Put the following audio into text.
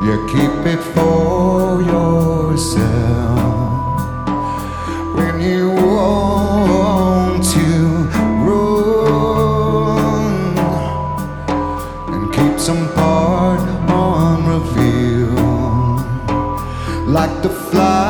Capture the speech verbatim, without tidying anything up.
You keep it for yourself. When you want to run and keep some part unrevealed, like the fly